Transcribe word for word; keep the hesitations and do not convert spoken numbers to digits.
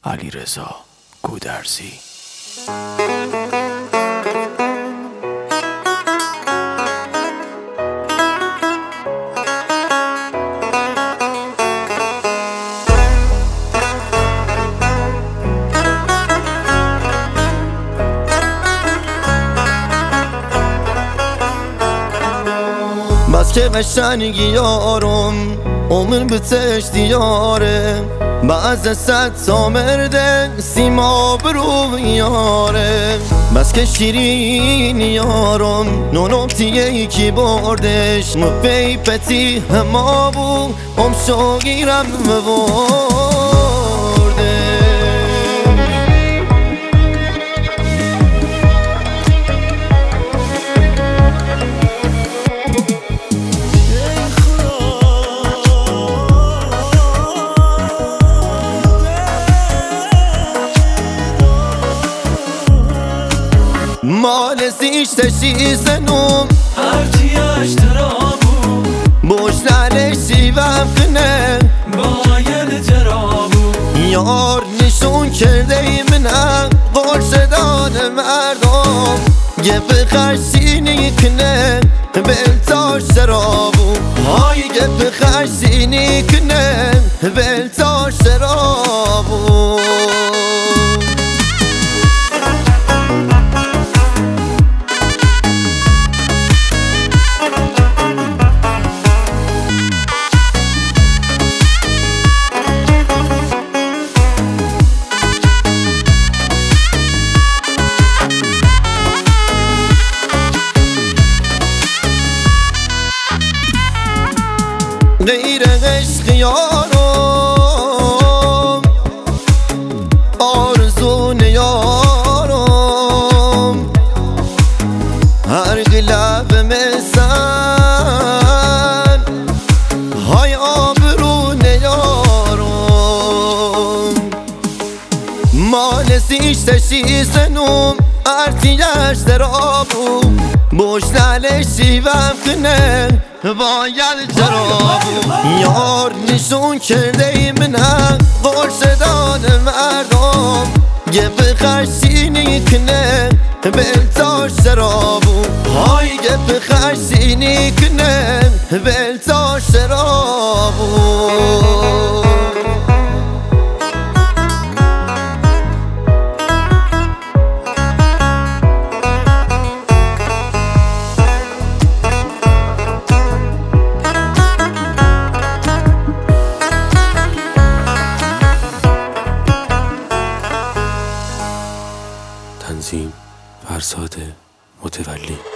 علیرضا گودرزی. بس که قشنگی یارم عمر به تش دیاره، بعض صد تا مرده سیما برو یاره. بس که شیرین یارم نونوتیه کی بردش مپی پتی هما بو ام شاگیرم ببرده. مال زیشتشی زنوم هرچی اشترابو بوش لالشی وفنه باید جرابو یار نشون کرده ای منم قرشدان مردم گپ خرشینی کنه بلتا شرابو های گپ خرشینی کنه بلتا شرابو. غیر عشق یارم آرزو نیارم هر گلب مثل های آبرو نیارم مال زیشتشی زنوم ارتیش درابو بوش لالشی وم کنه باید جرابو یار نشون کرده ای منم قرشدان مردم گپ خرشینی کنه بلتا شرابو های گپ خرشینی کنه بلتا شرابو. تنظیم فرزاد متولی.